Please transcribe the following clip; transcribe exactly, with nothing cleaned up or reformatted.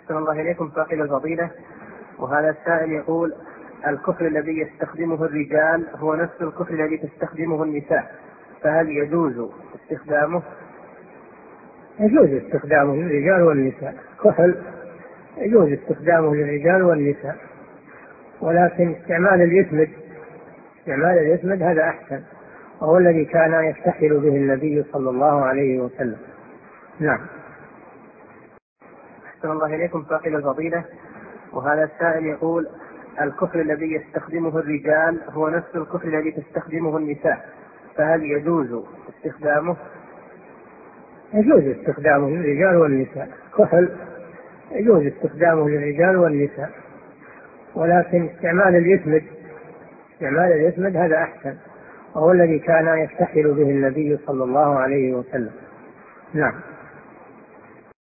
أحسن الله إليكم صاحب الفضيلة. وهذا السائل يقول: الكفر الذي يستخدمه الرجال هو نفس الكفر الذي تستخدمه النساء، فهل يجوز استخدامه؟ يجوز استخدامه للرجال والنساء، كحل يجوز استخدامه للرجال والنساء، ولكن استعمال اليثمد استعمال اليثمد هذا أحسن، وهو الذي كان يستحل به النبي صلى الله عليه وسلم. نعم. أحسن الله إليكم صاحب الفضيلة. وهذا السائل يقول: الكفر الذي يستخدمه الرجال هو نفس الكفر الذي تستخدمه النساء، فهل يجوز استخدامه؟ يجوز استخدامه للرجال والنساء، كحل يجوز استخدامه للرجال والنساء، ولكن استعمال اليثمد استعمال اليثمد هذا أحسن، وهو الذي كان يستحل به النبي صلى الله عليه وسلم. نعم.